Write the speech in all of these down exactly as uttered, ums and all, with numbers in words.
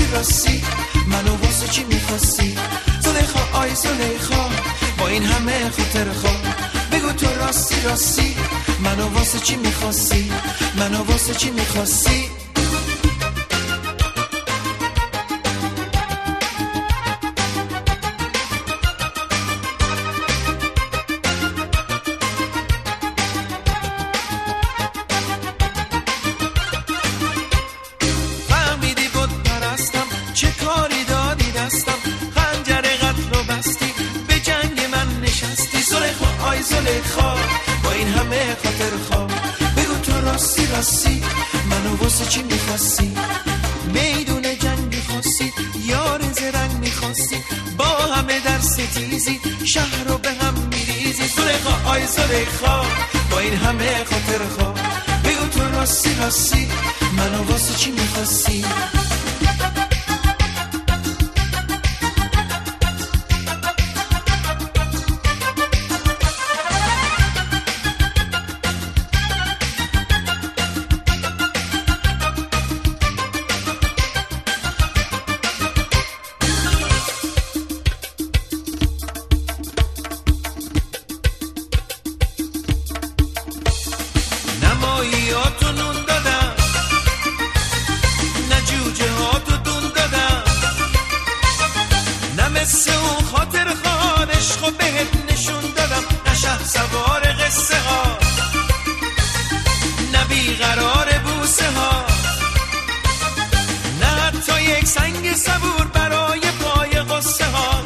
راستی منو واسه چی میخواستی؟ زلیخا آی زلیخا با این همه خاطر خواه بگو تو راستی راستی منو واسه چی میخواستی؟ منو واسه چی میخواستی؟ زلیخا با این همه خاطر خواه بگو تو راستی راستی منو واسه چی میخواستی؟ میدون جنگ میخواستی یار زرنگ میخواستی با همه در ستیزی شهر رو به هم میریزی. زلیخا آی زلیخا با این همه خاطر خواه بگو تو راستی راستی منو واسه چی میخواستی؟ نماییاتو نون دادم نه جوجه هاتو دون دادم نه مثل اون خاطر خانش خب بهت نشون دادم نه شه سوار قصه ها نه بیقرار بوسه ها نه حتی یک سنگ صبور برای پای قصه ها.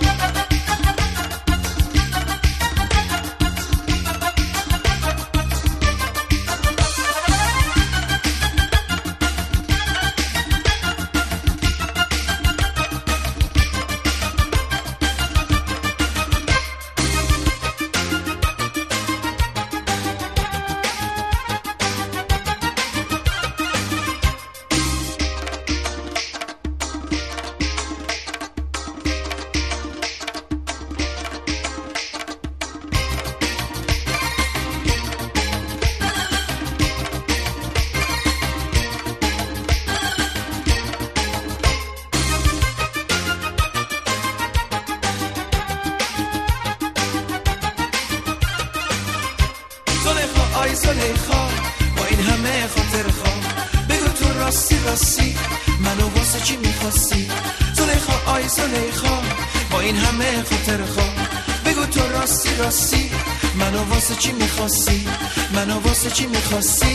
آی زلیخا با این همه خاطر خواه بگو تو راستی راستی منو واسه چی میخواستی؟ زلیخا آی زلیخا با این همه خاطر خواه بگو تو راستی راستی منو واسه چی میخواستی؟ منو واسه چی میخواستی؟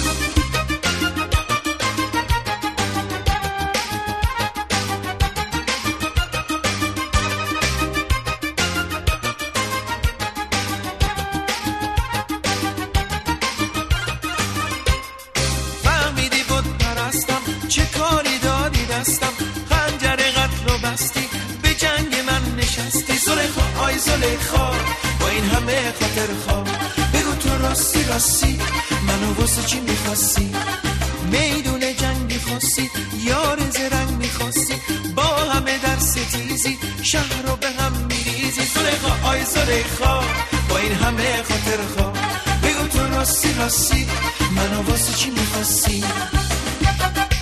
چه کاری دادی دستم خنجر قتل و بستی به جنگ من نشستی. زلیخا آی زلیخا با این همه خاطر خواه بگو تو راستی راستی منو واسه چی میخواستی؟ میدون جنگ میخواستی یار زرنگ میخواستی با همه در ستیزی شهر رو به هم میریزی. زلیخا آی زلیخا با این همه خاطر خواه بگو تو راستی راستی منو واسه چی میخواستی؟